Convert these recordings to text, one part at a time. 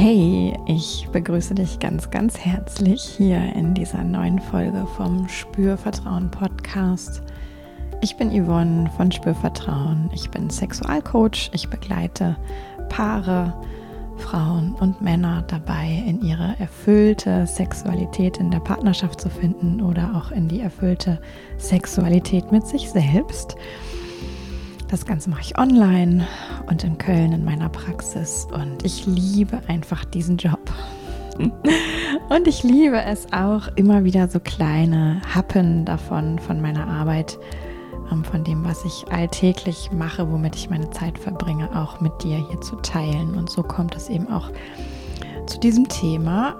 Hey, ich begrüße dich ganz, ganz herzlich hier in dieser neuen Folge vom Spürvertrauen Podcast. Ich bin Yvonne von Spürvertrauen. Ich bin Sexualcoach. Ich begleite Paare, Frauen und Männer dabei, in ihre erfüllte Sexualität in der Partnerschaft zu finden oder auch in die erfüllte Sexualität mit sich selbst. Das Ganze mache ich online und in Köln in meiner Praxis und ich liebe einfach diesen Job. Und ich liebe es auch, immer wieder so kleine Happen davon, von meiner Arbeit, von dem, was ich alltäglich mache, womit ich meine Zeit verbringe, auch mit dir hier zu teilen. Und so kommt es eben auch zu diesem Thema,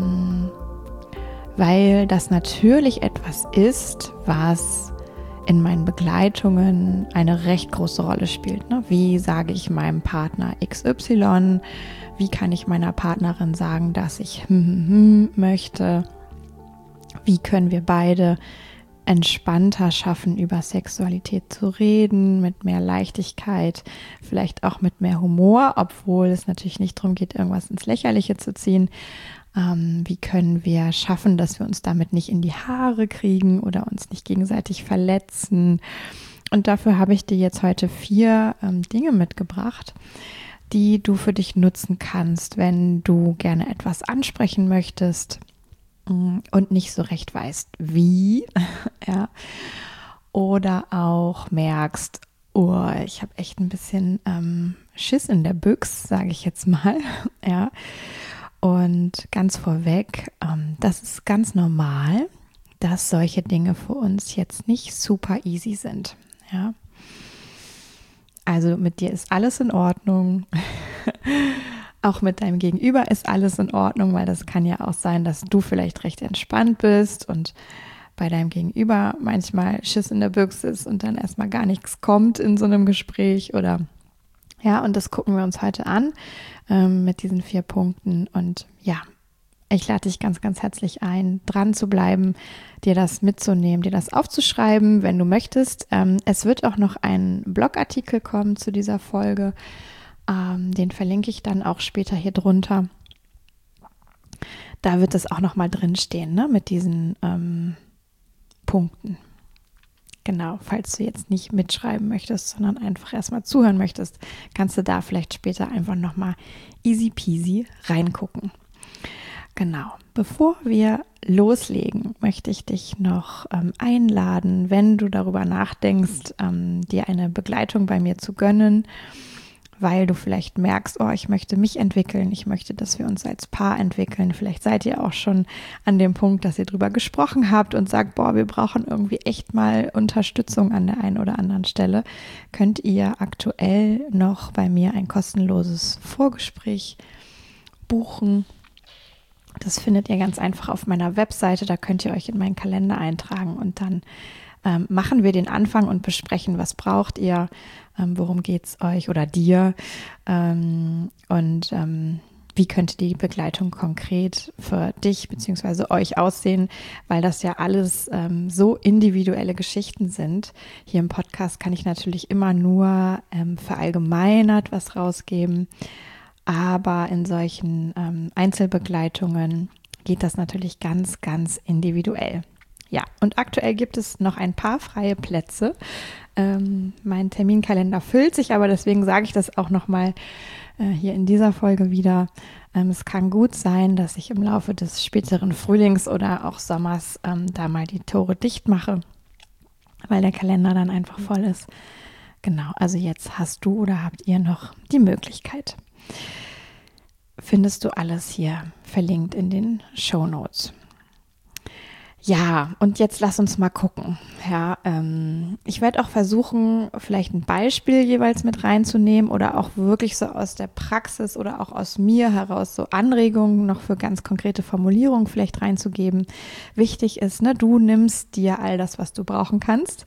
weil das natürlich etwas ist, was in meinen Begleitungen eine recht große Rolle spielt. Ne? Wie sage ich meinem Partner XY? Wie kann ich meiner Partnerin sagen, dass ich möchte? Wie können wir beide entspannter schaffen, über Sexualität zu reden, mit mehr Leichtigkeit, vielleicht auch mit mehr Humor, obwohl es natürlich nicht darum geht, irgendwas ins Lächerliche zu ziehen. Wie können wir schaffen, dass wir uns damit nicht in die Haare kriegen oder uns nicht gegenseitig verletzen? Und dafür habe ich dir jetzt heute 4 Dinge mitgebracht, die du für dich nutzen kannst, wenn du gerne etwas ansprechen möchtest und nicht so recht weißt, wie, ja, oder auch merkst, oh, ich habe echt ein bisschen Schiss in der Büchs, sage ich jetzt mal, ja. Und ganz vorweg, das ist ganz normal, dass solche Dinge für uns jetzt nicht super easy sind. Ja? Also mit dir ist alles in Ordnung. Auch mit deinem Gegenüber ist alles in Ordnung, weil das kann ja auch sein, dass du vielleicht recht entspannt bist und bei deinem Gegenüber manchmal Schiss in der Büchse ist und dann erstmal gar nichts kommt in so einem Gespräch oder ja, und das gucken wir uns heute an mit diesen 4 Punkten. Und ja, ich lade dich ganz, ganz herzlich ein, dran zu bleiben, dir das mitzunehmen, dir das aufzuschreiben, wenn du möchtest. Es wird auch noch ein Blogartikel kommen zu dieser Folge. Den verlinke ich dann auch später hier drunter. Da wird es auch nochmal drinstehen, ne, mit diesen Punkten. Genau, falls du jetzt nicht mitschreiben möchtest, sondern einfach erstmal zuhören möchtest, kannst du da vielleicht später einfach nochmal easy peasy reingucken. Genau, bevor wir loslegen, möchte ich dich noch einladen, wenn du darüber nachdenkst, dir eine Begleitung bei mir zu gönnen, weil du vielleicht merkst, oh, ich möchte mich entwickeln, ich möchte, dass wir uns als Paar entwickeln. Vielleicht seid ihr auch schon an dem Punkt, dass ihr drüber gesprochen habt und sagt, boah, wir brauchen irgendwie echt mal Unterstützung an der einen oder anderen Stelle. Könnt ihr aktuell noch bei mir ein kostenloses Vorgespräch buchen. Das findet ihr ganz einfach auf meiner Webseite, da könnt ihr euch in meinen Kalender eintragen und dann machen wir den Anfang und besprechen, was braucht ihr, worum geht es euch oder dir und wie könnte die Begleitung konkret für dich bzw. euch aussehen, weil das ja alles so individuelle Geschichten sind. Hier im Podcast kann ich natürlich immer nur verallgemeinert was rausgeben, aber in solchen Einzelbegleitungen geht das natürlich ganz, ganz individuell. Ja, und aktuell gibt es noch ein paar freie Plätze. Mein Terminkalender füllt sich, aber deswegen sage ich das auch nochmal hier in dieser Folge wieder. Es kann gut sein, dass ich im Laufe des späteren Frühlings oder auch Sommers da mal die Tore dicht mache, weil der Kalender dann einfach voll ist. Genau, also jetzt hast du oder habt ihr noch die Möglichkeit. Findest du alles hier verlinkt in den Shownotes. Ja, und jetzt lass uns mal gucken. Ja, ich werde auch versuchen, vielleicht ein Beispiel jeweils mit reinzunehmen oder auch wirklich so aus der Praxis oder auch aus mir heraus so Anregungen noch für ganz konkrete Formulierungen vielleicht reinzugeben. Wichtig ist, ne, du nimmst dir all das, was du brauchen kannst.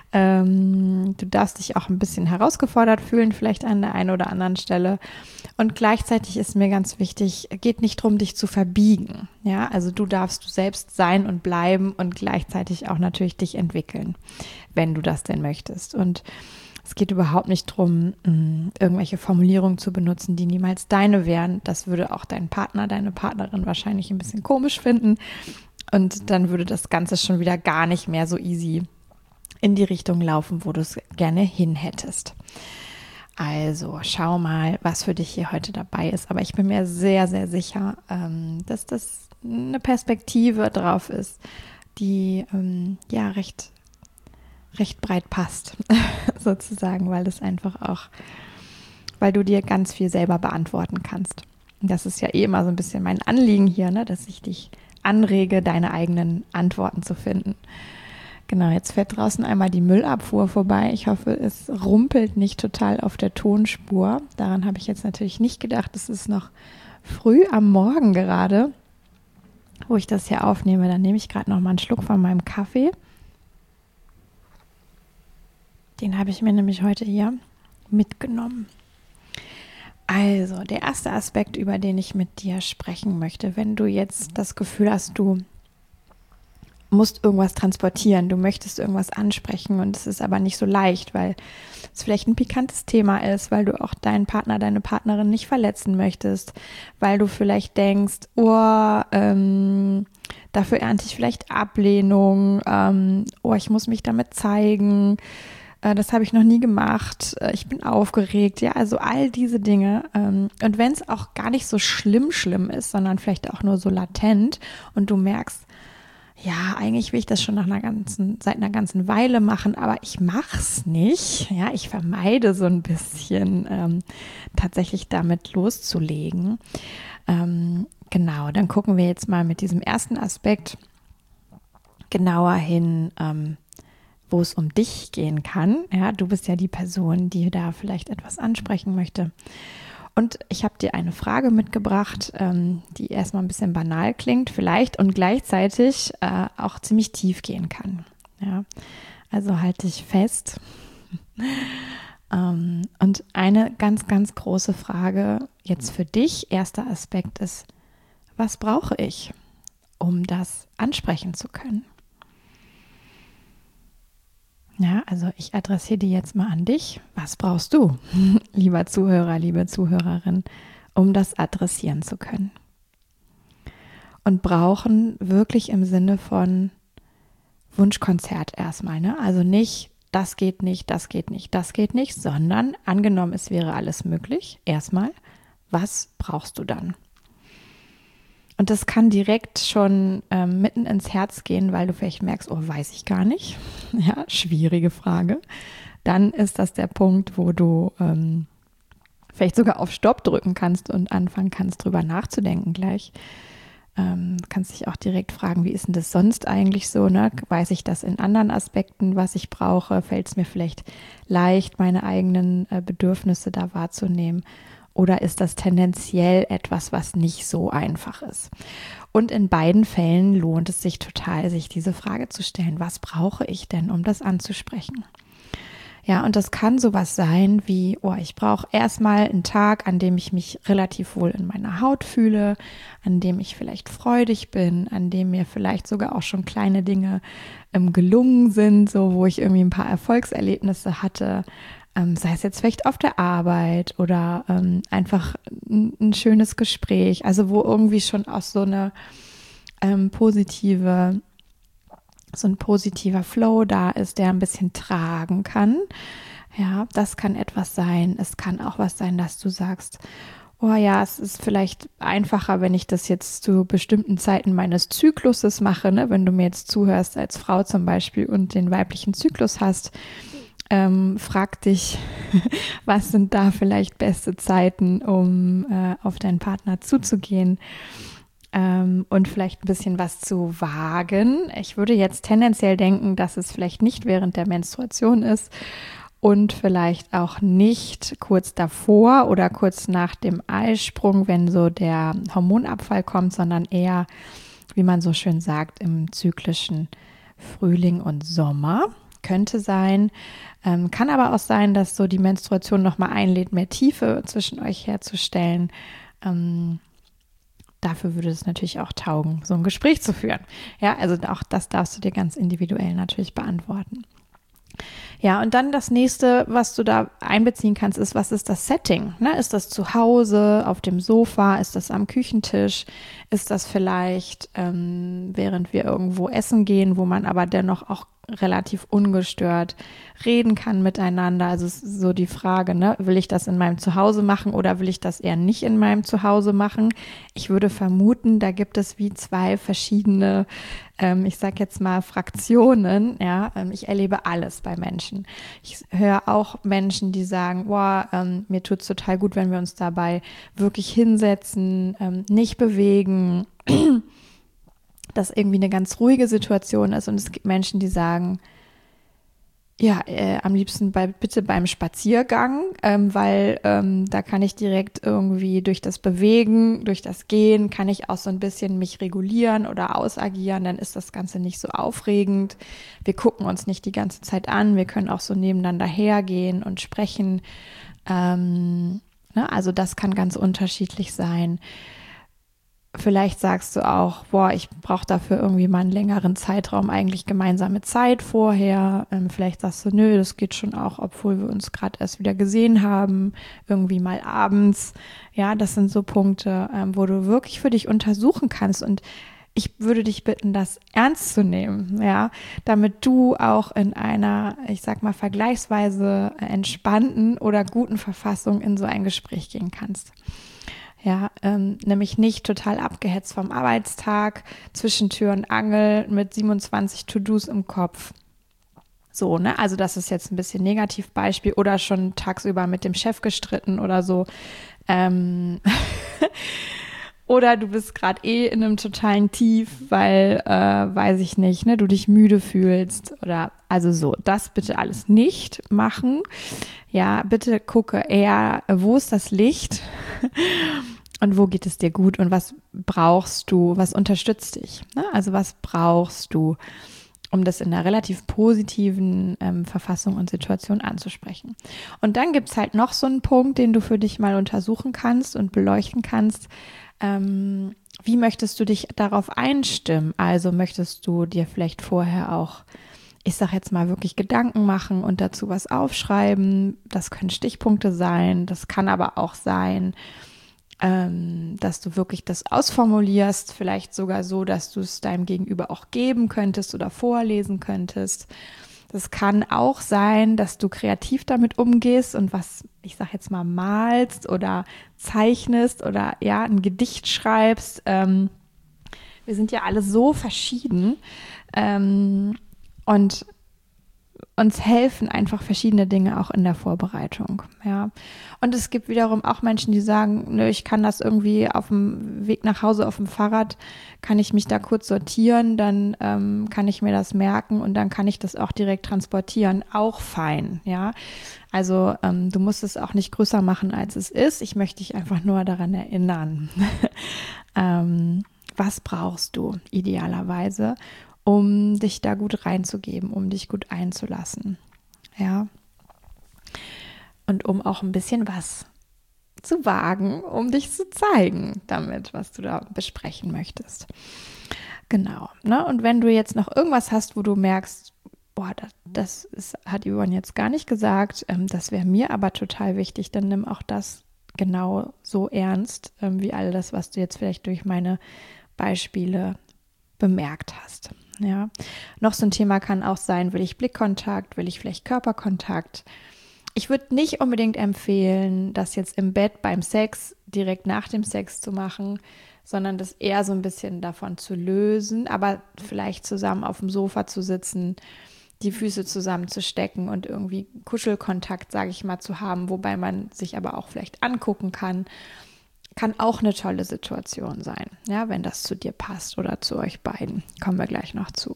Du darfst dich auch ein bisschen herausgefordert fühlen, vielleicht an der einen oder anderen Stelle. Und gleichzeitig ist mir ganz wichtig, geht nicht darum, dich zu verbiegen. Ja, also du darfst du selbst sein und bleiben und gleichzeitig auch natürlich dich entwickeln, wenn du das denn möchtest. Und Es geht überhaupt nicht darum, irgendwelche Formulierungen zu benutzen, die niemals deine wären. Das würde auch dein Partner, deine Partnerin wahrscheinlich ein bisschen komisch finden. Und dann würde das Ganze schon wieder gar nicht mehr so easy in die Richtung laufen, wo du es gerne hin hättest. Also schau mal, was für dich hier heute dabei ist. Aber ich bin mir sehr, sehr sicher, dass das eine Perspektive drauf ist, die recht breit passt, sozusagen, weil das einfach auch, weil du dir ganz viel selber beantworten kannst. Und das ist ja eh immer so ein bisschen mein Anliegen hier, ne, dass ich dich anrege, deine eigenen Antworten zu finden. Genau, jetzt fährt draußen einmal die Müllabfuhr vorbei. Ich hoffe, es rumpelt nicht total auf der Tonspur. Daran habe ich jetzt natürlich nicht gedacht. Es ist noch früh am Morgen gerade, wo ich das hier aufnehme. Dann nehme ich gerade noch mal einen Schluck von meinem Kaffee. Den habe ich mir nämlich heute hier mitgenommen. Also, der erste Aspekt, über den ich mit dir sprechen möchte, wenn du jetzt das Gefühl hast, du musst irgendwas transportieren, du möchtest irgendwas ansprechen und es ist aber nicht so leicht, weil es vielleicht ein pikantes Thema ist, weil du auch deinen Partner, deine Partnerin nicht verletzen möchtest, weil du vielleicht denkst, dafür ernte ich vielleicht Ablehnung, ich muss mich damit zeigen, das habe ich noch nie gemacht, ich bin aufgeregt, ja, also all diese Dinge. Und wenn es auch gar nicht so schlimm ist, sondern vielleicht auch nur so latent und du merkst, ja, eigentlich will ich das schon seit einer ganzen Weile machen, aber ich mach's nicht. Ja, ich vermeide so ein bisschen tatsächlich damit loszulegen. Genau, dann gucken wir jetzt mal mit diesem ersten Aspekt genauer hin, wo es um dich gehen kann. Ja, du bist ja die Person, die da vielleicht etwas ansprechen möchte. Und ich habe dir eine Frage mitgebracht, die erstmal ein bisschen banal klingt vielleicht und gleichzeitig auch ziemlich tief gehen kann. Ja, also halte dich fest. Und eine ganz, ganz große Frage jetzt für dich, erster Aspekt ist, was brauche ich, um das ansprechen zu können? Ja, also ich adressiere die jetzt mal an dich. Was brauchst du, lieber Zuhörer, liebe Zuhörerin, um das adressieren zu können? Und brauchen wirklich im Sinne von Wunschkonzert erstmal, ne? Also nicht, das geht nicht, das geht nicht, das geht nicht, sondern angenommen, es wäre alles möglich, erstmal, was brauchst du dann? Und das kann direkt schon mitten ins Herz gehen, weil du vielleicht merkst, weiß ich gar nicht. Ja, schwierige Frage. Dann ist das der Punkt, wo du vielleicht sogar auf Stopp drücken kannst und anfangen kannst, drüber nachzudenken gleich. Kannst dich auch direkt fragen, wie ist denn das sonst eigentlich so? Ne? Weiß ich das in anderen Aspekten, was ich brauche? Fällt es mir vielleicht leicht, meine eigenen Bedürfnisse da wahrzunehmen? Oder ist das tendenziell etwas, was nicht so einfach ist? Und in beiden Fällen lohnt es sich total, sich diese Frage zu stellen, was brauche ich denn, um das anzusprechen? Ja, und das kann sowas sein wie, ich brauche erstmal einen Tag, an dem ich mich relativ wohl in meiner Haut fühle, an dem ich vielleicht freudig bin, an dem mir vielleicht sogar auch schon kleine Dinge gelungen sind, so wo ich irgendwie ein paar Erfolgserlebnisse hatte, sei es jetzt vielleicht auf der Arbeit oder einfach ein schönes Gespräch, also wo irgendwie schon auch so ein positiver Flow da ist, der ein bisschen tragen kann. Ja, das kann etwas sein. Es kann auch was sein, dass du sagst, es ist vielleicht einfacher, wenn ich das jetzt zu bestimmten Zeiten meines Zykluses mache, ne? Wenn du mir jetzt zuhörst als Frau zum Beispiel und den weiblichen Zyklus hast, frag dich, was sind da vielleicht beste Zeiten, um auf deinen Partner zuzugehen und vielleicht ein bisschen was zu wagen. Ich würde jetzt tendenziell denken, dass es vielleicht nicht während der Menstruation ist und vielleicht auch nicht kurz davor oder kurz nach dem Eisprung, wenn so der Hormonabfall kommt, sondern eher, wie man so schön sagt, im zyklischen Frühling und Sommer. Könnte sein, kann aber auch sein, dass so die Menstruation nochmal einlädt, mehr Tiefe zwischen euch herzustellen. Dafür würde es natürlich auch taugen, so ein Gespräch zu führen. Ja, also auch das darfst du dir ganz individuell natürlich beantworten. Ja, und dann das nächste, was du da einbeziehen kannst, ist, was ist das Setting? Ne? Ist das zu Hause, auf dem Sofa? Ist das am Küchentisch? Ist das vielleicht, während wir irgendwo essen gehen, wo man aber dennoch auch relativ ungestört reden kann miteinander? Also es ist so die Frage, ne? Will ich das in meinem Zuhause machen oder will ich das eher nicht in meinem Zuhause machen? Ich würde vermuten, da gibt es wie zwei verschiedene, ich sag jetzt mal Fraktionen, ja. Ich erlebe alles bei Menschen. Ich höre auch Menschen, die sagen, boah, mir tut's total gut, wenn wir uns dabei wirklich hinsetzen, nicht bewegen, dass irgendwie eine ganz ruhige Situation ist. Und es gibt Menschen, die sagen, ja, am liebsten bitte beim Spaziergang, weil da kann ich direkt irgendwie durch das Bewegen, durch das Gehen, kann ich auch so ein bisschen mich regulieren oder ausagieren, dann ist das Ganze nicht so aufregend. Wir gucken uns nicht die ganze Zeit an, wir können auch so nebeneinander hergehen und sprechen. Ne? Also das kann ganz unterschiedlich sein. Vielleicht sagst du auch, boah, ich brauche dafür irgendwie mal einen längeren Zeitraum, eigentlich gemeinsame Zeit vorher. Vielleicht sagst du, nö, das geht schon auch, obwohl wir uns gerade erst wieder gesehen haben, irgendwie mal abends. Ja, das sind so Punkte, wo du wirklich für dich untersuchen kannst. Und ich würde dich bitten, das ernst zu nehmen, ja, damit du auch in einer, ich sag mal, vergleichsweise entspannten oder guten Verfassung in so ein Gespräch gehen kannst. Ja, nämlich nicht total abgehetzt vom Arbeitstag, zwischen Tür und Angel mit 27 To-Dos im Kopf. So, ne? Also das ist jetzt ein bisschen Negativbeispiel oder schon tagsüber mit dem Chef gestritten oder so. Oder du bist gerade in einem totalen Tief, weil, weiß ich nicht, ne, du dich müde fühlst oder also so. Das bitte alles nicht machen. Ja, bitte gucke eher, wo ist das Licht und wo geht es dir gut und was brauchst du, was unterstützt dich? Ne? Also was brauchst du, um das in einer relativ positiven Verfassung und Situation anzusprechen. Und dann gibt's halt noch so einen Punkt, den du für dich mal untersuchen kannst und beleuchten kannst. Wie möchtest du dich darauf einstimmen? Also möchtest du dir vielleicht vorher auch, ich sag jetzt mal, wirklich Gedanken machen und dazu was aufschreiben? Das können Stichpunkte sein, das kann aber auch sein, dass du wirklich das ausformulierst, vielleicht sogar so, dass du es deinem Gegenüber auch geben könntest oder vorlesen könntest. Das kann auch sein, dass du kreativ damit umgehst und was, ich sag jetzt mal, malst oder zeichnest oder ja, ein Gedicht schreibst. Wir sind ja alle so verschieden und uns helfen einfach verschiedene Dinge auch in der Vorbereitung, ja. Und es gibt wiederum auch Menschen, die sagen, nö, ich kann das irgendwie auf dem Weg nach Hause auf dem Fahrrad, kann ich mich da kurz sortieren, dann kann ich mir das merken und dann kann ich das auch direkt transportieren, auch fein, ja. Also du musst es auch nicht größer machen, als es ist. Ich möchte dich einfach nur daran erinnern. Was brauchst du idealerweise, um dich da gut reinzugeben, um dich gut einzulassen. Ja. Und um auch ein bisschen was zu wagen, um dich zu zeigen damit, was du da besprechen möchtest. Genau. Ne? Und wenn du jetzt noch irgendwas hast, wo du merkst, boah, hat Yvonne jetzt gar nicht gesagt, das wäre mir aber total wichtig, dann nimm auch das genau so ernst, wie all das, was du jetzt vielleicht durch meine Beispiele bemerkt hast. Ja, noch so ein Thema kann auch sein, will ich Blickkontakt, will ich vielleicht Körperkontakt? Ich würde nicht unbedingt empfehlen, das jetzt im Bett beim Sex direkt nach dem Sex zu machen, sondern das eher so ein bisschen davon zu lösen, aber vielleicht zusammen auf dem Sofa zu sitzen, die Füße zusammenzustecken und irgendwie Kuschelkontakt, sage ich mal, zu haben, wobei man sich aber auch vielleicht angucken kann auch eine tolle Situation sein, ja, wenn das zu dir passt oder zu euch beiden. Kommen wir gleich noch zu.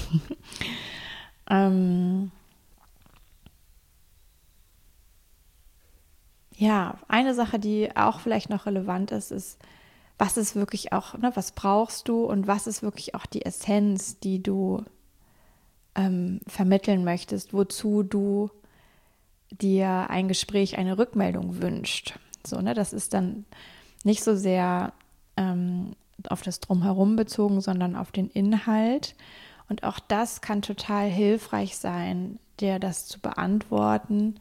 Ja, eine Sache, die auch vielleicht noch relevant ist, ist, was ist wirklich auch, ne, was brauchst du und was ist wirklich auch die Essenz, die du vermitteln möchtest, wozu du dir ein Gespräch, eine Rückmeldung wünscht. So, ne, das ist dann nicht so sehr auf das Drumherum bezogen, sondern auf den Inhalt. Und auch das kann total hilfreich sein, dir das zu beantworten,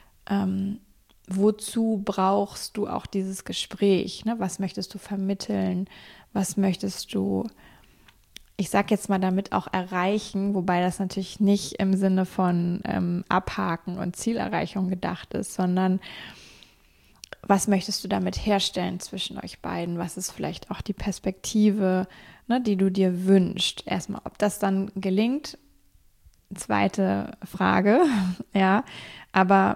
wozu brauchst du auch dieses Gespräch? Ne? Was möchtest du vermitteln? Was möchtest du, ich sage jetzt mal, damit auch erreichen, wobei das natürlich nicht im Sinne von Abhaken und Zielerreichung gedacht ist, sondern was möchtest du damit herstellen zwischen euch beiden? Was ist vielleicht auch die Perspektive, ne, die du dir wünschst? Erstmal, ob das dann gelingt, zweite Frage, ja, aber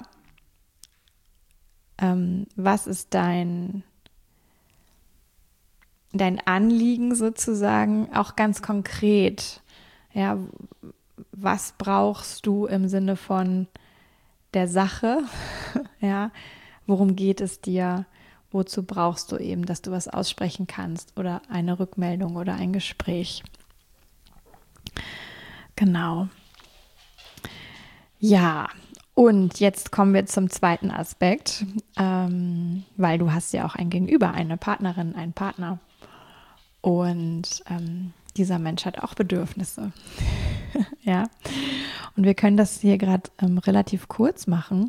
was ist dein Anliegen sozusagen, auch ganz konkret, ja, was brauchst du im Sinne von der Sache, ja, worum geht es dir, wozu brauchst du eben, dass du was aussprechen kannst oder eine Rückmeldung oder ein Gespräch. Genau. Ja, und jetzt kommen wir zum zweiten Aspekt, weil du hast ja auch ein Gegenüber, eine Partnerin, einen Partner. Und dieser Mensch hat auch Bedürfnisse. Ja. Und wir können das hier gerade relativ kurz machen,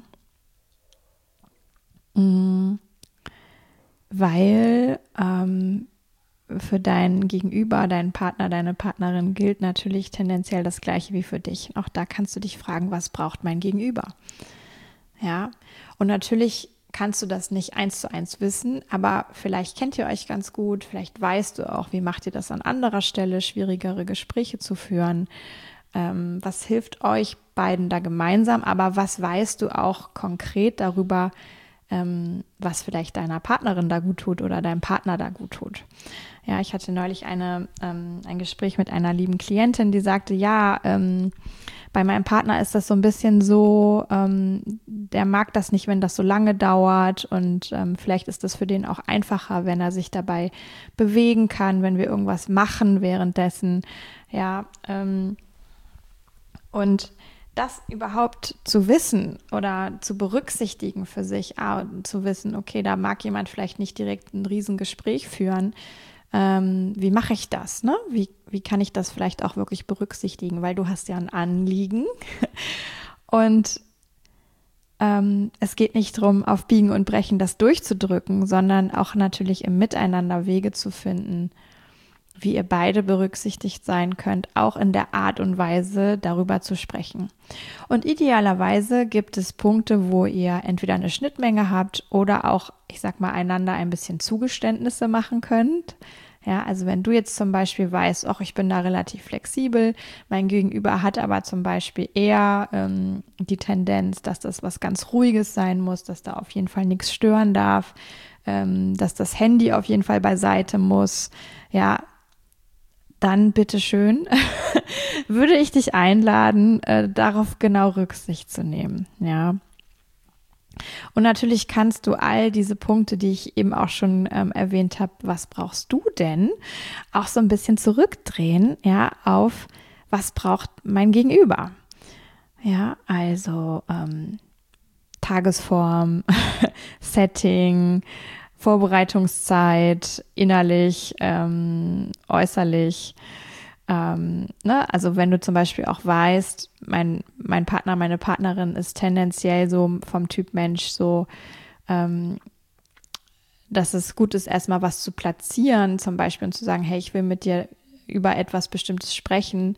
weil für dein Gegenüber, deinen Partner, deine Partnerin gilt natürlich tendenziell das Gleiche wie für dich. Auch da kannst du dich fragen, was braucht mein Gegenüber? Ja. Und natürlich kannst du das nicht 1:1 wissen, aber vielleicht kennt ihr euch ganz gut, vielleicht weißt du auch, wie macht ihr das an anderer Stelle, schwierigere Gespräche zu führen. Was hilft euch beiden da gemeinsam, aber was weißt du auch konkret darüber, was vielleicht deiner Partnerin da gut tut oder deinem Partner da gut tut. Ja, ich hatte neulich ein Gespräch mit einer lieben Klientin, die sagte, ja, bei meinem Partner ist das so ein bisschen so, der mag das nicht, wenn das so lange dauert und vielleicht ist das für den auch einfacher, wenn er sich dabei bewegen kann, wenn wir irgendwas machen währenddessen. Ja, und das überhaupt zu wissen oder zu berücksichtigen für sich, zu wissen, okay, da mag jemand vielleicht nicht direkt ein Riesengespräch führen. Wie mache ich das? Ne? Wie kann ich das vielleicht auch wirklich berücksichtigen? Weil du hast ja ein Anliegen und es geht nicht darum, auf Biegen und Brechen das durchzudrücken, sondern auch natürlich im Miteinander Wege zu finden, wie ihr beide berücksichtigt sein könnt, auch in der Art und Weise darüber zu sprechen. Und idealerweise gibt es Punkte, wo ihr entweder eine Schnittmenge habt oder auch, ich sag mal, einander ein bisschen Zugeständnisse machen könnt. Ja, also wenn du jetzt zum Beispiel weißt, ach, ich bin da relativ flexibel, mein Gegenüber hat aber zum Beispiel eher die Tendenz, dass das was ganz Ruhiges sein muss, dass da auf jeden Fall nichts stören darf, dass das Handy auf jeden Fall beiseite muss, ja, dann bitteschön, würde ich dich einladen, darauf genau Rücksicht zu nehmen, ja. Und natürlich kannst du all diese Punkte, die ich eben auch schon erwähnt habe, was brauchst du denn, auch so ein bisschen zurückdrehen, ja, auf was braucht mein Gegenüber. Ja, also Tagesform, Setting, Vorbereitungszeit, innerlich, äußerlich. Ne? Also wenn du zum Beispiel auch weißt, mein Partner, meine Partnerin ist tendenziell so vom Typ Mensch so, dass es gut ist, erstmal was zu platzieren, zum Beispiel und zu sagen, hey, ich will mit dir über etwas Bestimmtes sprechen.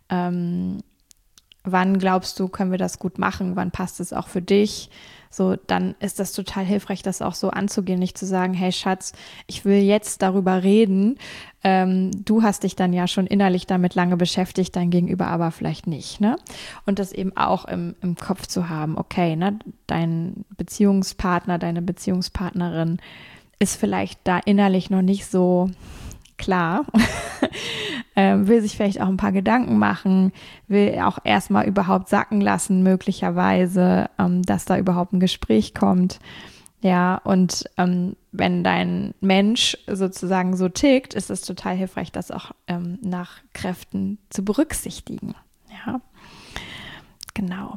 Wann glaubst du, können wir das gut machen? Wann passt es auch für dich? So, dann ist das total hilfreich, das auch so anzugehen, nicht zu sagen, hey Schatz, ich will jetzt darüber reden. Du hast dich dann ja schon innerlich damit lange beschäftigt, dein Gegenüber aber vielleicht nicht, ne? Und das eben auch im Kopf zu haben, okay, ne, dein Beziehungspartner, deine Beziehungspartnerin ist vielleicht da innerlich noch nicht so klar, will sich vielleicht auch ein paar Gedanken machen, will auch erstmal überhaupt sacken lassen, möglicherweise, dass da überhaupt ein Gespräch kommt. Ja, und wenn dein Mensch sozusagen so tickt, ist es total hilfreich, das auch nach Kräften zu berücksichtigen. Ja, genau.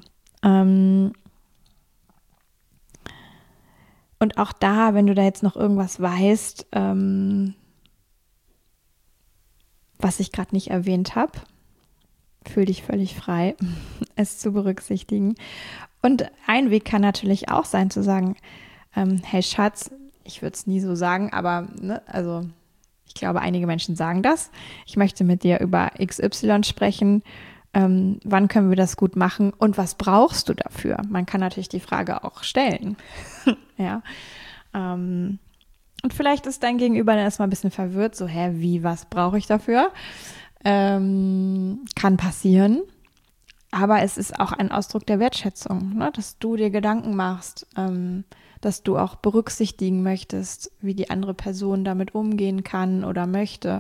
Und auch da, wenn du da jetzt noch irgendwas weißt, was ich gerade nicht erwähnt habe, Fühl dich völlig frei, es zu berücksichtigen. Und ein Weg kann natürlich auch sein, zu sagen, hey Schatz, ich würde es nie so sagen, aber ne, also ich glaube, einige Menschen sagen das. Ich möchte mit dir über XY sprechen. Wann können wir das gut machen und was brauchst du dafür? Man kann natürlich die Frage auch stellen. Ja. Und vielleicht ist dein Gegenüber dann erstmal ein bisschen verwirrt, so, wie, was brauche ich dafür? Kann passieren. Aber es ist auch ein Ausdruck der Wertschätzung, ne? Dass du dir Gedanken machst, dass du auch berücksichtigen möchtest, wie die andere Person damit umgehen kann oder möchte.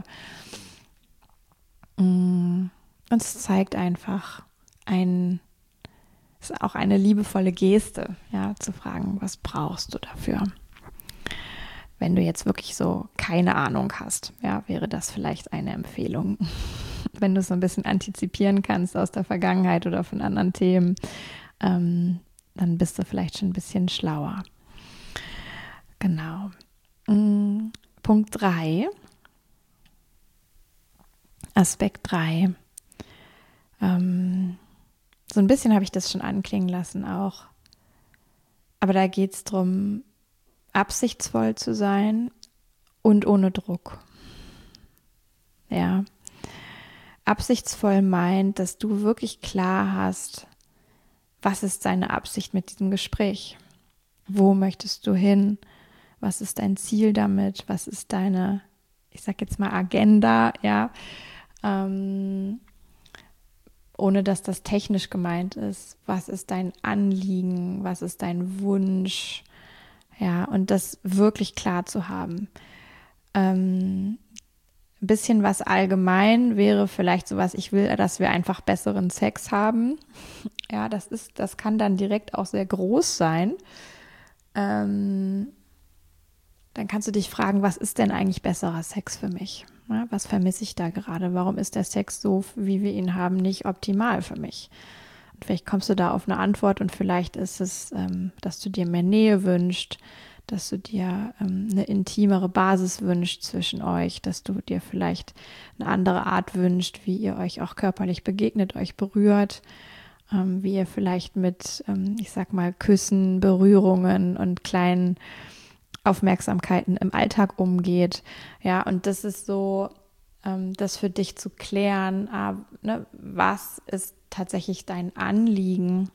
Und es zeigt einfach ist auch eine liebevolle Geste, ja, zu fragen, was brauchst du dafür? Wenn du jetzt wirklich so keine Ahnung hast, ja, wäre das vielleicht eine Empfehlung. Wenn du es so ein bisschen antizipieren kannst aus der Vergangenheit oder von anderen Themen, dann bist du vielleicht schon ein bisschen schlauer. Genau. Punkt 3, Aspekt 3. So ein bisschen habe ich das schon anklingen lassen auch. Aber da geht es darum, absichtsvoll zu sein und ohne Druck. Ja. Absichtsvoll meint, dass du wirklich klar hast, was ist deine Absicht mit diesem Gespräch? Wo möchtest du hin? Was ist dein Ziel damit? Was ist deine, ich sag jetzt mal, Agenda? Ja, ohne dass das technisch gemeint ist. Was ist dein Anliegen? Was ist dein Wunsch? Ja, und das wirklich klar zu haben. Ein bisschen was allgemein wäre vielleicht sowas, ich will, dass wir einfach besseren Sex haben. Ja, das kann dann direkt auch sehr groß sein. Dann kannst du dich fragen, was ist denn eigentlich besserer Sex für mich? Ja, was vermisse ich da gerade? Warum ist der Sex so, wie wir ihn haben, nicht optimal für mich? Und vielleicht kommst du da auf eine Antwort und vielleicht ist es, dass du dir mehr Nähe wünschst, dass du dir eine intimere Basis wünschst zwischen euch, dass du dir vielleicht eine andere Art wünschst, wie ihr euch auch körperlich begegnet, euch berührt, wie ihr vielleicht mit, ich sag mal, Küssen, Berührungen und kleinen Aufmerksamkeiten im Alltag umgeht. Ja, und das ist so, das für dich zu klären, ne, was ist tatsächlich dein Anliegen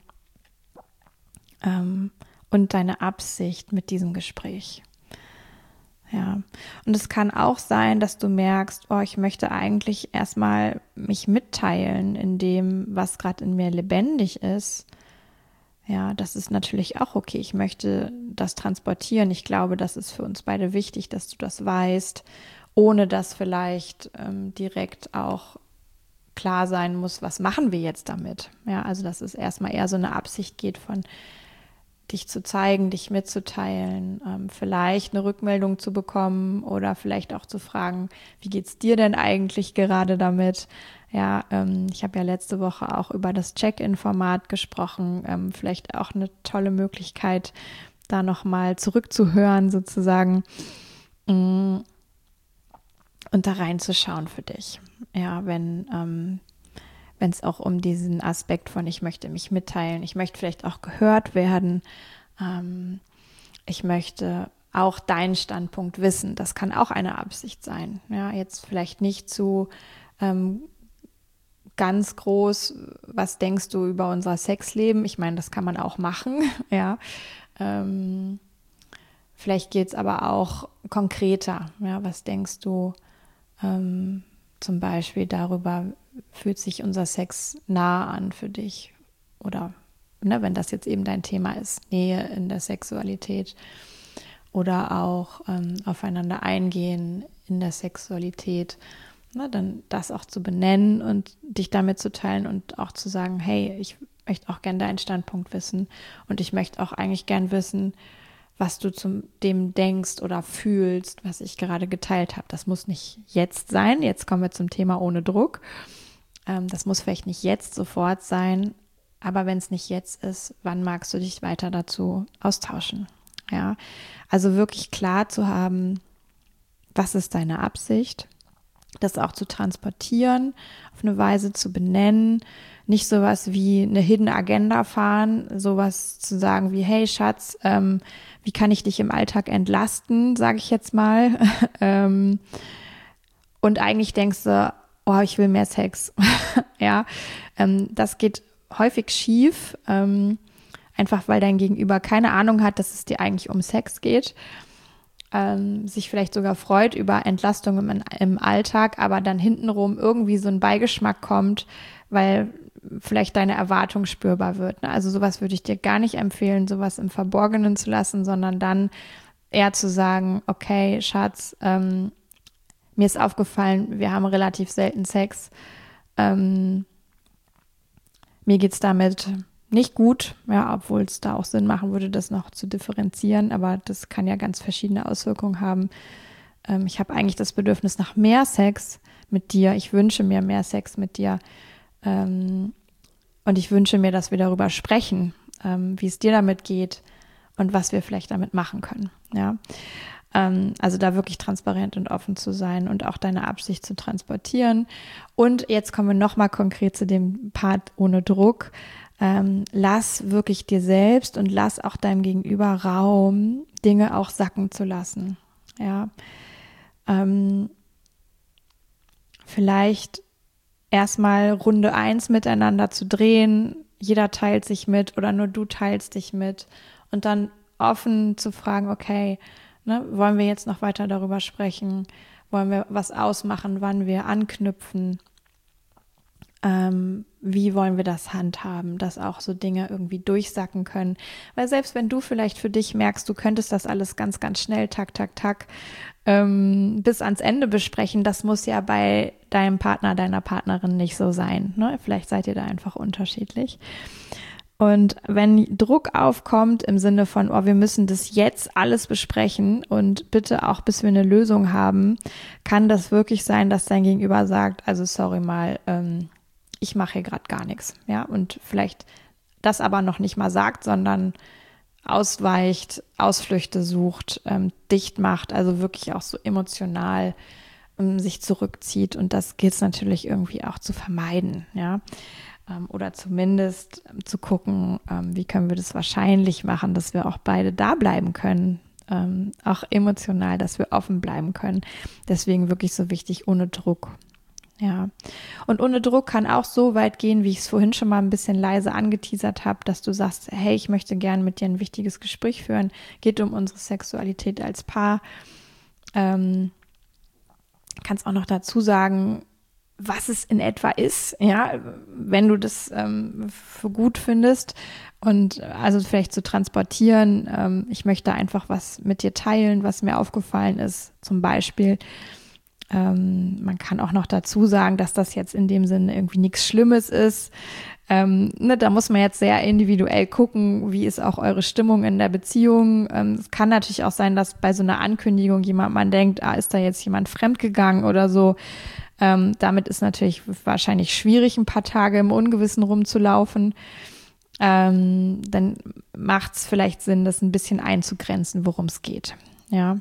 und deine Absicht mit diesem Gespräch. Ja, und es kann auch sein, dass du merkst, oh, ich möchte eigentlich erstmal mich mitteilen in dem, was gerade in mir lebendig ist. Ja, das ist natürlich auch okay. Ich möchte das transportieren. Ich glaube, das ist für uns beide wichtig, dass du das weißt, ohne dass vielleicht direkt auch klar sein muss, was machen wir jetzt damit. Ja, also dass es erstmal eher so eine Absicht geht von dich zu zeigen, dich mitzuteilen, vielleicht eine Rückmeldung zu bekommen oder vielleicht auch zu fragen, wie geht's dir denn eigentlich gerade damit? Ja, ich habe ja letzte Woche auch über das Check-in-Format gesprochen, vielleicht auch eine tolle Möglichkeit, da nochmal zurückzuhören sozusagen und da reinzuschauen für dich. Ja, wenn es auch um diesen Aspekt von ich möchte mich mitteilen, ich möchte vielleicht auch gehört werden, ich möchte auch deinen Standpunkt wissen. Das kann auch eine Absicht sein. Ja, jetzt vielleicht nicht zu ganz groß, was denkst du über unser Sexleben? Ich meine, das kann man auch machen, ja. Vielleicht geht es aber auch konkreter. Ja, was denkst du zum Beispiel darüber, fühlt sich unser Sex nah an für dich? Oder ne, wenn das jetzt eben dein Thema ist, Nähe in der Sexualität oder auch aufeinander eingehen in der Sexualität, ne, dann das auch zu benennen und dich damit zu teilen und auch zu sagen, hey, ich möchte auch gerne deinen Standpunkt wissen und ich möchte auch eigentlich gern wissen, was du zu dem denkst oder fühlst, was ich gerade geteilt habe. Das muss nicht jetzt sein. Jetzt kommen wir zum Thema ohne Druck. Das muss vielleicht nicht jetzt sofort sein, aber wenn es nicht jetzt ist, wann magst du dich weiter dazu austauschen? Ja, also wirklich klar zu haben, was ist deine Absicht das auch zu transportieren, auf eine Weise zu benennen, nicht sowas wie eine Hidden Agenda fahren, sowas zu sagen wie, hey Schatz, wie kann ich dich im Alltag entlasten, sage ich jetzt mal. Und eigentlich denkst du, oh, ich will mehr Sex. Ja, das geht häufig schief, einfach weil dein Gegenüber keine Ahnung hat, dass es dir eigentlich um Sex geht. Sich vielleicht sogar freut über Entlastung im Alltag, aber dann hintenrum irgendwie so ein Beigeschmack kommt, weil vielleicht deine Erwartung spürbar wird. Ne? Also sowas würde ich dir gar nicht empfehlen, sowas im Verborgenen zu lassen, sondern dann eher zu sagen, okay, Schatz, mir ist aufgefallen, wir haben relativ selten Sex. Mir geht's damit nicht gut, ja, obwohl es da auch Sinn machen würde, das noch zu differenzieren, aber das kann ja ganz verschiedene Auswirkungen haben. Ich habe eigentlich das Bedürfnis nach mehr Sex mit dir. Ich wünsche mir mehr Sex mit dir. Und ich wünsche mir, dass wir darüber sprechen, wie es dir damit geht und was wir vielleicht damit machen können. Ja, also da wirklich transparent und offen zu sein und auch deine Absicht zu transportieren. Und jetzt kommen wir nochmal konkret zu dem Part ohne Druck. Lass wirklich dir selbst und lass auch deinem Gegenüber Raum, Dinge auch sacken zu lassen. Ja, vielleicht erstmal Runde 1 miteinander zu drehen. Jeder teilt sich mit oder nur du teilst dich mit und dann offen zu fragen, okay, ne, wollen wir jetzt noch weiter darüber sprechen? Wollen wir was ausmachen, wann wir anknüpfen? Wie wollen wir das handhaben, dass auch so Dinge irgendwie durchsacken können? Weil selbst wenn du vielleicht für dich merkst, du könntest das alles ganz, ganz schnell, tak, tak, tak, bis ans Ende besprechen, das muss ja bei deinem Partner, deiner Partnerin nicht so sein. Ne? Vielleicht seid ihr da einfach unterschiedlich. Und wenn Druck aufkommt im Sinne von, oh, wir müssen das jetzt alles besprechen und bitte auch, bis wir eine Lösung haben, kann das wirklich sein, dass dein Gegenüber sagt, also sorry mal, ich mache hier gerade gar nichts. Ja, und vielleicht das aber noch nicht mal sagt, sondern ausweicht, Ausflüchte sucht, dicht macht, also wirklich auch so emotional sich zurückzieht. Und das gilt es natürlich irgendwie auch zu vermeiden, ja. Oder zumindest zu gucken, wie können wir das wahrscheinlich machen, dass wir auch beide da bleiben können, auch emotional, dass wir offen bleiben können. Deswegen wirklich so wichtig, ohne Druck. Ja, und ohne Druck kann auch so weit gehen, wie ich es vorhin schon mal ein bisschen leise angeteasert habe, dass du sagst, hey, ich möchte gerne mit dir ein wichtiges Gespräch führen, geht um unsere Sexualität als Paar. Kannst auch noch dazu sagen, was es in etwa ist, ja, wenn du das für gut findest und also vielleicht zu transportieren, ich möchte einfach was mit dir teilen, was mir aufgefallen ist, zum Beispiel. Man kann auch noch dazu sagen, dass das jetzt in dem Sinne irgendwie nichts Schlimmes ist. Da muss man jetzt sehr individuell gucken, wie ist auch eure Stimmung in der Beziehung. Es kann natürlich auch sein, dass bei so einer Ankündigung man denkt, ist da jetzt jemand fremdgegangen oder so. Damit ist natürlich wahrscheinlich schwierig, ein paar Tage im Ungewissen rumzulaufen. Dann macht es vielleicht Sinn, das ein bisschen einzugrenzen, worum es geht. Ja.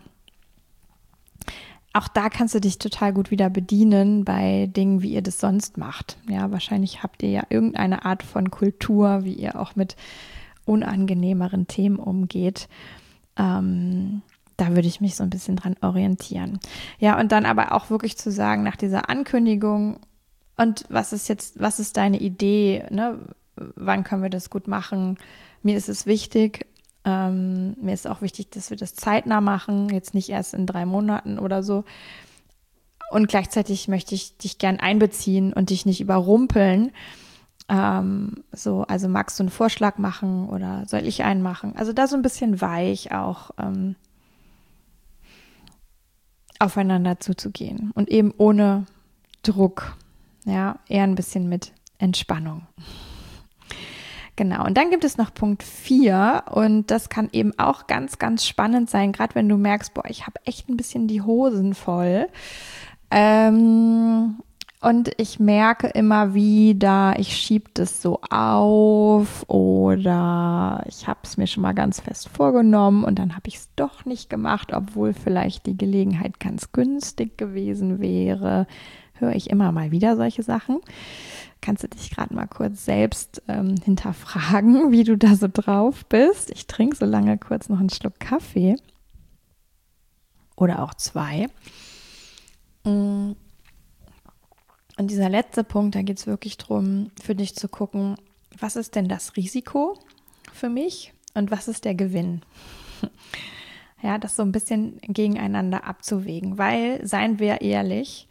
Auch da kannst du dich total gut wieder bedienen bei Dingen, wie ihr das sonst macht. Ja, wahrscheinlich habt ihr ja irgendeine Art von Kultur, wie ihr auch mit unangenehmeren Themen umgeht. Da würde ich mich so ein bisschen dran orientieren. Ja, und dann aber auch wirklich zu sagen, nach dieser Ankündigung, und was ist deine Idee, ne? Wann können wir das gut machen? Mir ist es wichtig, mir ist auch wichtig, dass wir das zeitnah machen, jetzt nicht erst in 3 Monaten oder so. Und gleichzeitig möchte ich dich gern einbeziehen und dich nicht überrumpeln. Also magst du einen Vorschlag machen oder soll ich einen machen? Also da so ein bisschen weich auch aufeinander zuzugehen und eben ohne Druck, ja, eher ein bisschen mit Entspannung. Genau, und dann gibt es noch Punkt 4 und das kann eben auch ganz, ganz spannend sein, gerade wenn du merkst, boah, ich habe echt ein bisschen die Hosen voll. Und ich merke immer wieder, ich schiebe das so auf oder ich habe es mir schon mal ganz fest vorgenommen und dann habe ich es doch nicht gemacht, obwohl vielleicht die Gelegenheit ganz günstig gewesen wäre. Höre ich immer mal wieder solche Sachen. Kannst du dich gerade mal kurz selbst hinterfragen, wie du da so drauf bist? Ich trinke so lange kurz noch einen Schluck Kaffee oder auch 2. Und dieser letzte Punkt, da geht es wirklich darum, für dich zu gucken, was ist denn das Risiko für mich und was ist der Gewinn? Ja, das so ein bisschen gegeneinander abzuwägen, weil, seien wir ehrlich,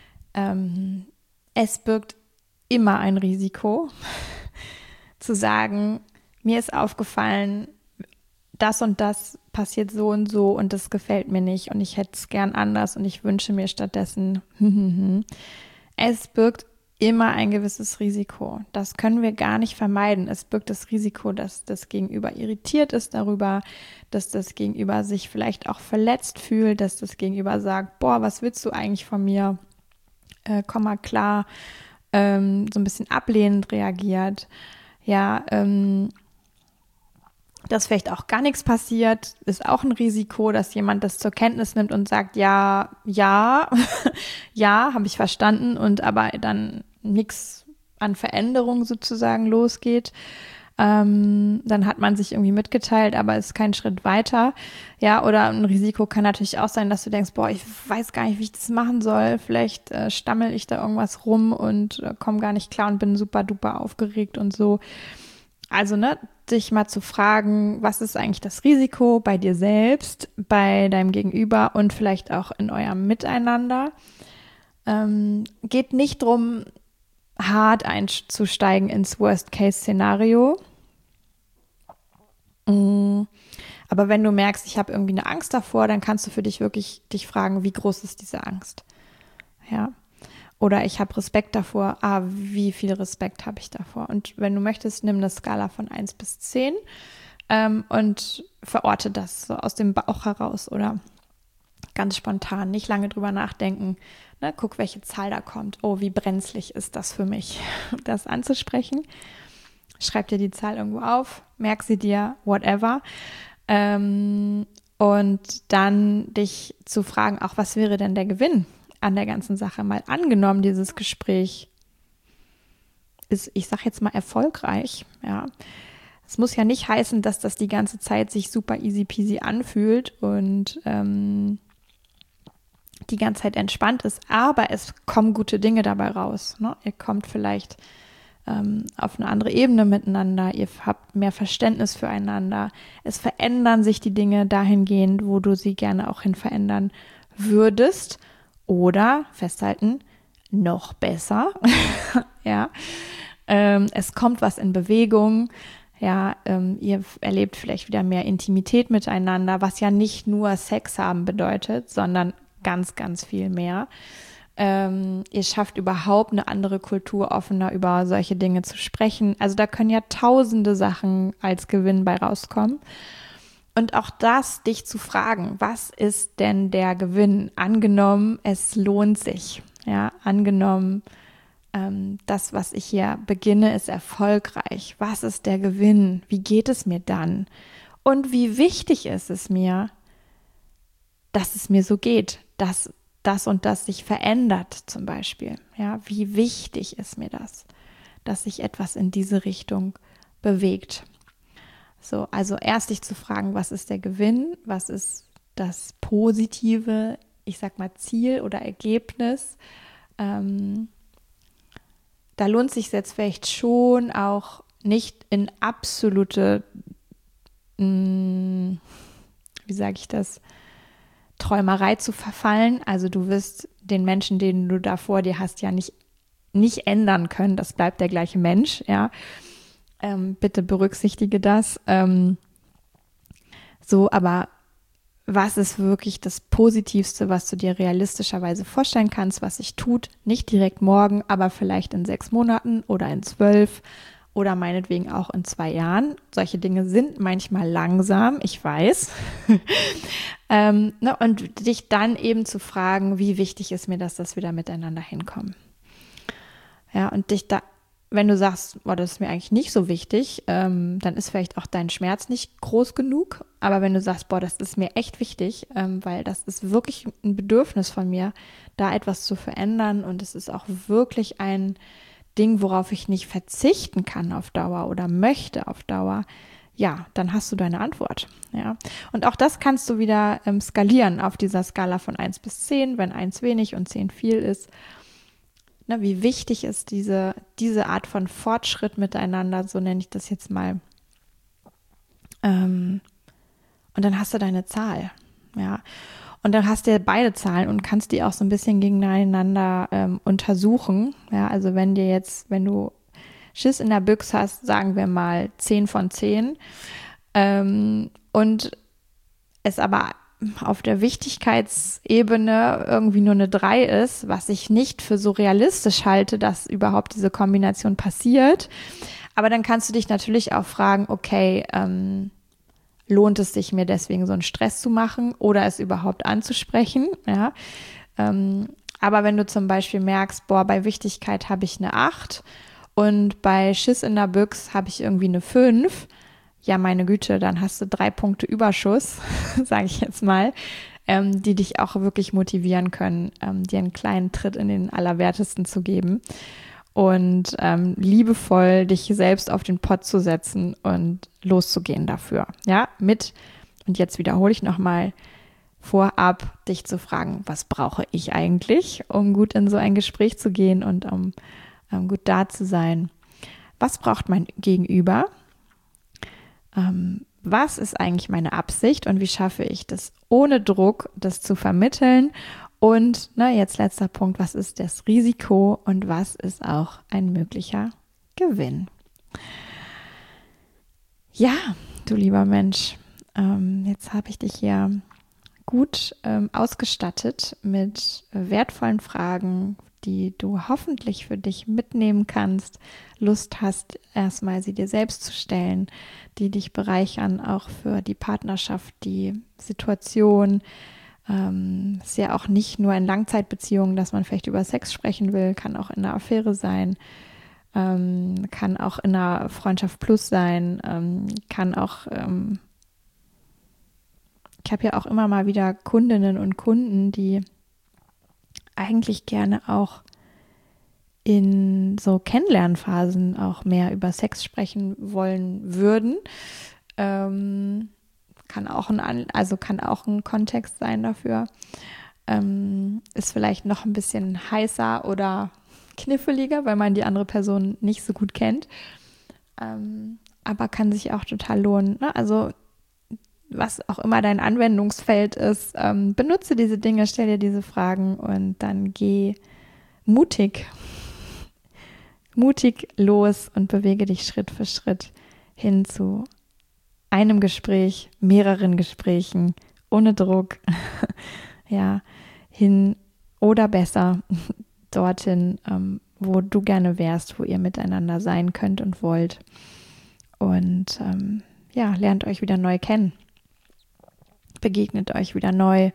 es birgt immer ein Risiko, zu sagen, mir ist aufgefallen, das und das passiert so und das gefällt mir nicht und ich hätte es gern anders und ich wünsche mir stattdessen. Es birgt immer ein gewisses Risiko. Das können wir gar nicht vermeiden. Es birgt das Risiko, dass das Gegenüber irritiert ist darüber, dass das Gegenüber sich vielleicht auch verletzt fühlt, dass das Gegenüber sagt, boah, was willst du eigentlich von mir? Komm mal klar, so ein bisschen ablehnend reagiert. Ja, dass vielleicht auch gar nichts passiert, ist auch ein Risiko, dass jemand das zur Kenntnis nimmt und sagt, ja, ja, ja, habe ich verstanden und aber dann nichts an Veränderung sozusagen losgeht. Dann hat man sich irgendwie mitgeteilt, aber ist kein Schritt weiter. Ja, oder ein Risiko kann natürlich auch sein, dass du denkst, boah, ich weiß gar nicht, wie ich das machen soll. Vielleicht stammel ich da irgendwas rum und komme gar nicht klar und bin super duper aufgeregt und so. Also, dich mal zu fragen, was ist eigentlich das Risiko bei dir selbst, bei deinem Gegenüber und vielleicht auch in eurem Miteinander. Geht nicht drum, hart einzusteigen ins Worst-Case-Szenario. Aber wenn du merkst, ich habe irgendwie eine Angst davor, dann kannst du für dich wirklich dich fragen, wie groß ist diese Angst? Ja. Oder ich habe Respekt davor. Wie viel Respekt habe ich davor? Und wenn du möchtest, nimm eine Skala von 1 bis 10 und verorte das so aus dem Bauch heraus oder ganz spontan, nicht lange drüber nachdenken. Guck, welche Zahl da kommt. Oh, wie brenzlig ist das für mich, das anzusprechen. Schreib dir die Zahl irgendwo auf, merk sie dir, whatever. Und dann dich zu fragen, auch was wäre denn der Gewinn an der ganzen Sache? Mal angenommen, dieses Gespräch ist, ich sag jetzt mal, erfolgreich. Ja, es muss ja nicht heißen, dass das die ganze Zeit sich super easy peasy anfühlt und die ganze Zeit entspannt ist, aber es kommen gute Dinge dabei raus. Ihr kommt vielleicht auf eine andere Ebene miteinander, ihr habt mehr Verständnis füreinander, es verändern sich die Dinge dahingehend, wo du sie gerne auch hin verändern würdest oder, festhalten, noch besser, ja, es kommt was in Bewegung, ja, ihr erlebt vielleicht wieder mehr Intimität miteinander, was ja nicht nur Sex haben bedeutet, sondern ganz, ganz viel mehr. Ihr schafft überhaupt eine andere Kultur, offener über solche Dinge zu sprechen. Also da können ja tausende Sachen als Gewinn bei rauskommen. Und auch das, dich zu fragen, was ist denn der Gewinn? Angenommen, es lohnt sich. Ja, angenommen, das, was ich hier beginne, ist erfolgreich. Was ist der Gewinn? Wie geht es mir dann? Und wie wichtig ist es mir, dass es mir so geht, dass das und das sich verändert zum Beispiel. Ja, wie wichtig ist mir das, dass sich etwas in diese Richtung bewegt. So, also erst dich zu fragen, was ist der Gewinn, was ist das positive, ich sag mal Ziel oder Ergebnis. Da lohnt sich jetzt vielleicht schon auch nicht in absolute, wie sage ich das, Träumerei zu verfallen. Also du wirst den Menschen, den du da vor dir hast, ja nicht ändern können. Das bleibt der gleiche Mensch, ja. Bitte berücksichtige das. Aber was ist wirklich das Positivste, was du dir realistischerweise vorstellen kannst, was sich tut? Nicht direkt morgen, aber vielleicht in 6 Monaten oder in 12 oder meinetwegen auch in 2 Jahren. Solche Dinge sind manchmal langsam, ich weiß. Und dich dann eben zu fragen, wie wichtig ist mir das, dass wir da miteinander hinkommen. Ja, und dich da, wenn du sagst, boah, das ist mir eigentlich nicht so wichtig, dann ist vielleicht auch dein Schmerz nicht groß genug. Aber wenn du sagst, boah, das ist mir echt wichtig, weil das ist wirklich ein Bedürfnis von mir, da etwas zu verändern, und es ist auch wirklich ein Ding, worauf ich nicht verzichten kann auf Dauer oder möchte auf Dauer, ja, dann hast du deine Antwort. Ja. Und auch das kannst du wieder skalieren auf dieser Skala von 1 bis 10, wenn 1 wenig und 10 viel ist. Na, wie wichtig ist diese Art von Fortschritt miteinander, so nenne ich das jetzt mal. Und dann hast du deine Zahl. Ja. Und dann hast du beide Zahlen und kannst die auch so ein bisschen gegeneinander untersuchen. Ja, also wenn du Schiss in der Büchse hast, sagen wir mal 10 von 10, und es aber auf der Wichtigkeitsebene irgendwie nur eine 3 ist, was ich nicht für so realistisch halte, dass überhaupt diese Kombination passiert. Aber dann kannst du dich natürlich auch fragen, okay, lohnt es sich, mir deswegen so einen Stress zu machen oder es überhaupt anzusprechen? Ja. Aber wenn du zum Beispiel merkst, boah, bei Wichtigkeit habe ich eine 8 und bei Schiss in der Büchse habe ich irgendwie eine 5, ja, meine Güte, dann hast du 3 Punkte Überschuss, sage ich jetzt mal, die dich auch wirklich motivieren können, dir einen kleinen Tritt in den Allerwertesten zu geben und liebevoll dich selbst auf den Pott zu setzen und loszugehen dafür. Ja, und jetzt wiederhole ich nochmal, vorab dich zu fragen, was brauche ich eigentlich, um gut in so ein Gespräch zu gehen und um gut da zu sein. Was braucht mein Gegenüber? Was ist eigentlich meine Absicht und wie schaffe ich das ohne Druck, das zu vermitteln? Und jetzt letzter Punkt, was ist das Risiko und was ist auch ein möglicher Gewinn? Ja, du lieber Mensch, jetzt habe ich dich hier gut ausgestattet mit wertvollen Fragen, die du hoffentlich für dich mitnehmen kannst, Lust hast, erstmal sie dir selbst zu stellen, die dich bereichern, auch für die Partnerschaft, die Situation. Ist ja auch nicht nur in Langzeitbeziehungen, dass man vielleicht über Sex sprechen will, kann auch in einer Affäre sein, kann auch in einer Freundschaft plus sein, kann auch ich habe ja auch immer mal wieder Kundinnen und Kunden, die eigentlich gerne auch in so Kennenlernphasen auch mehr über Sex sprechen wollen würden. Kann auch ein Kontext sein dafür. Ist vielleicht noch ein bisschen heißer oder kniffliger, weil man die andere Person nicht so gut kennt. Aber kann sich auch total lohnen. Ne? Also was auch immer dein Anwendungsfeld ist, benutze diese Dinge, stell dir diese Fragen und dann geh mutig los und bewege dich Schritt für Schritt hin zu einem Gespräch, mehreren Gesprächen, ohne Druck, ja, hin oder besser dorthin, wo du gerne wärst, wo ihr miteinander sein könnt und wollt. Und lernt euch wieder neu kennen. Begegnet euch wieder neu,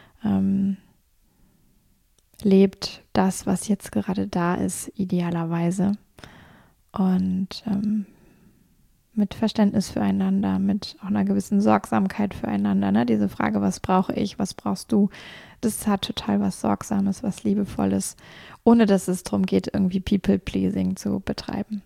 lebt das, was jetzt gerade da ist, idealerweise und mit Verständnis füreinander, mit auch einer gewissen Sorgsamkeit füreinander. Ne? Diese Frage, was brauche ich, was brauchst du, das hat total was Sorgsames, was Liebevolles, ohne dass es darum geht, irgendwie People-Pleasing zu betreiben.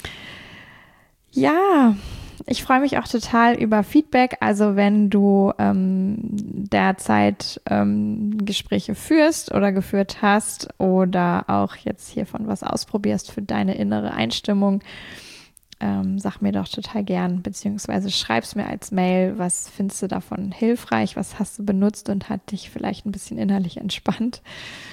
Ja, ich freue mich auch total über Feedback. Also wenn du derzeit Gespräche führst oder geführt hast oder auch jetzt hiervon was ausprobierst für deine innere Einstimmung, sag mir doch total gern, beziehungsweise schreib's mir als Mail, was findest du davon hilfreich, was hast du benutzt und hat dich vielleicht ein bisschen innerlich entspannt.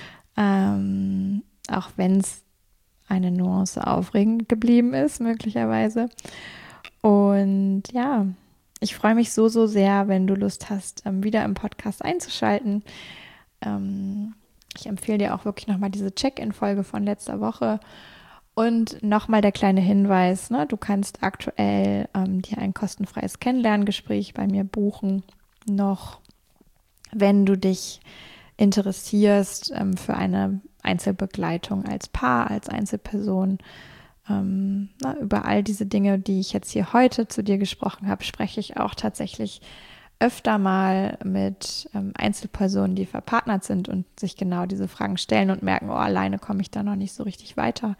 Auch wenn es eine Nuance aufregend geblieben ist, möglicherweise. Und ja, ich freue mich so sehr, wenn du Lust hast, wieder im Podcast einzuschalten. Ich empfehle dir auch wirklich nochmal diese Check-in-Folge von letzter Woche. Und nochmal der kleine Hinweis, ne? Du kannst aktuell dir ein kostenfreies Kennenlerngespräch bei mir buchen. Noch, wenn du dich interessierst für eine Einzelbegleitung als Paar, als Einzelperson. Über all diese Dinge, die ich jetzt hier heute zu dir gesprochen habe, spreche ich auch tatsächlich öfter mal mit Einzelpersonen, die verpartnert sind und sich genau diese Fragen stellen und merken, alleine komme ich da noch nicht so richtig weiter.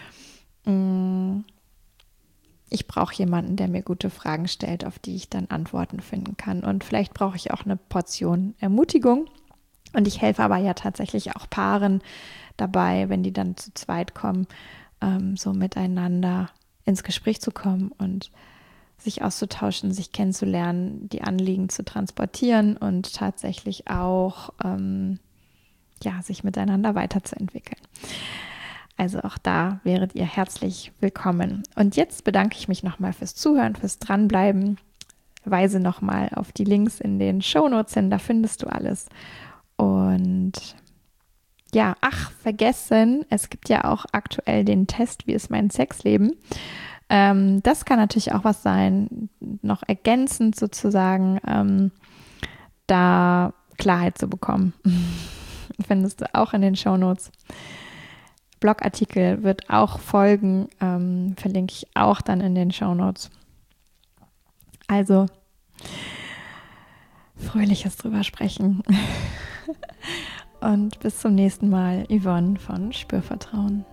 Ich brauche jemanden, der mir gute Fragen stellt, auf die ich dann Antworten finden kann. Und vielleicht brauche ich auch eine Portion Ermutigung. Und ich helfe aber ja tatsächlich auch Paaren dabei, wenn die dann zu zweit kommen, so miteinander ins Gespräch zu kommen und sich auszutauschen, sich kennenzulernen, die Anliegen zu transportieren und tatsächlich auch sich miteinander weiterzuentwickeln. Also auch da wäret ihr herzlich willkommen. Und jetzt bedanke ich mich nochmal fürs Zuhören, fürs Dranbleiben. Weise nochmal auf die Links in den Shownotes hin, da findest du alles. Und ja, vergessen, es gibt ja auch aktuell den Test, wie ist mein Sexleben? Das kann natürlich auch was sein, noch ergänzend sozusagen, da Klarheit zu bekommen. Findest du auch in den Shownotes. Blogartikel wird auch folgen, verlinke ich auch dann in den Shownotes. Also, fröhliches drüber sprechen. Und bis zum nächsten Mal, Yvonne von Spürvertrauen.